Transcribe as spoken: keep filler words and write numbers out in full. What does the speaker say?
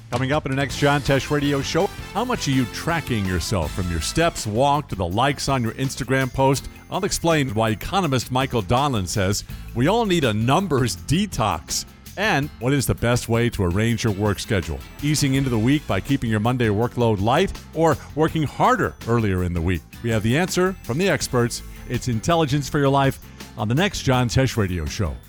Coming up in the next John Tesh Radio Show, how much are you tracking yourself from your steps walked to the likes on your Instagram post? I'll explain why economist Michael Donlan says we all need a numbers detox. And what is the best way to arrange your work schedule? Easing into the week by keeping your Monday workload light or working harder earlier in the week? We have the answer from the experts. It's Intelligence for Your Life on the next John Tesh Radio Show.